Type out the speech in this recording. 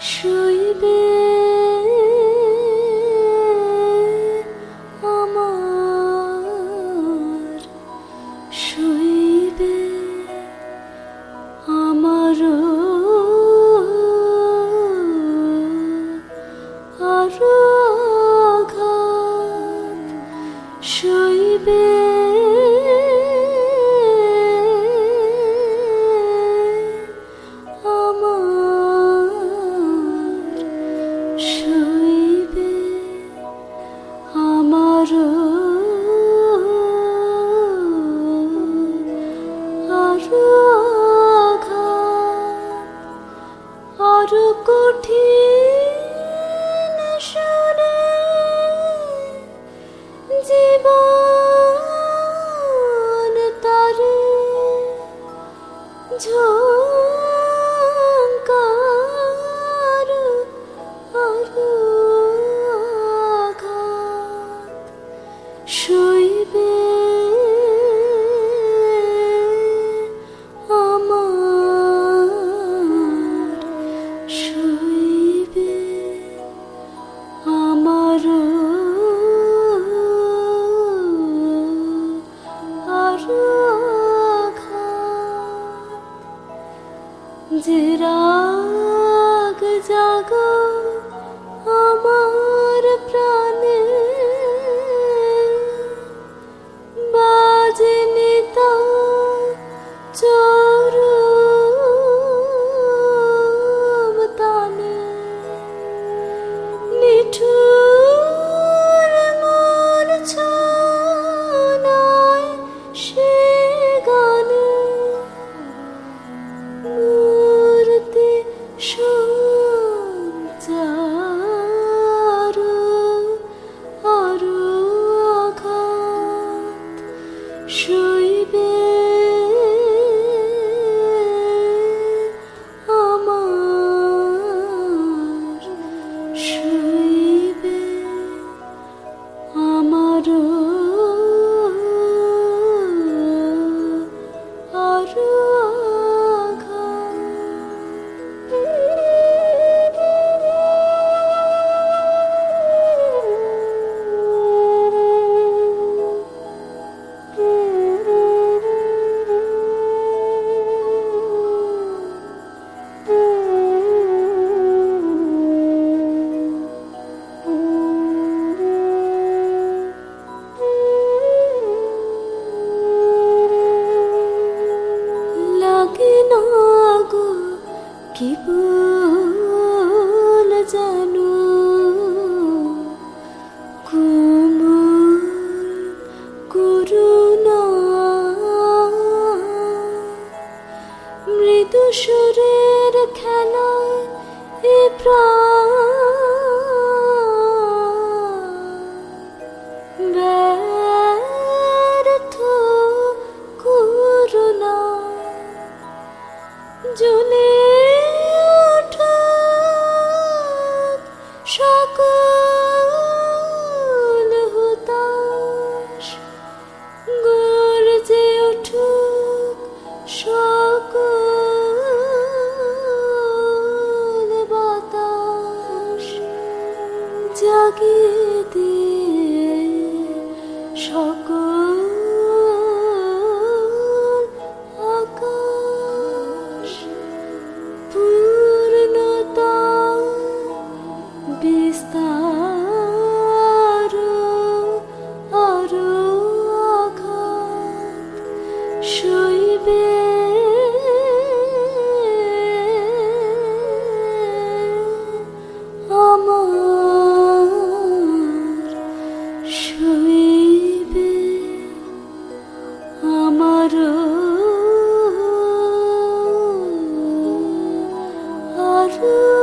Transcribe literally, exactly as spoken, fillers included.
শুইবে আমার, শুইবে আমার আরো আঘাত, শুইবে আরো কঠিন সুরে জীবন তারে ঝংকার আরো আঘাত, শুইবে যে রাগ জাগো আমার প্রাণে বাজেনি তা চরম তানে, নিঠুর মূর্ছনায় সে গানে সঞ্চার আরো আঘাত, শুইবে আমার, শুইবে আমার আরো কি ভুল জানো কোমল করুণা, মৃদু সুরের খেলায় এ প্রাণ ব্যর্থ করুণা, জ্বলে সকল হুতাশ, গর্জে উঠুক সকল বাতাস, জাগিয়ে দিয়ে সকল আকাশ, পূর্ণতা বিস্তার আরো আঘাত, শুইবে আমার, শুইবে আমার আরো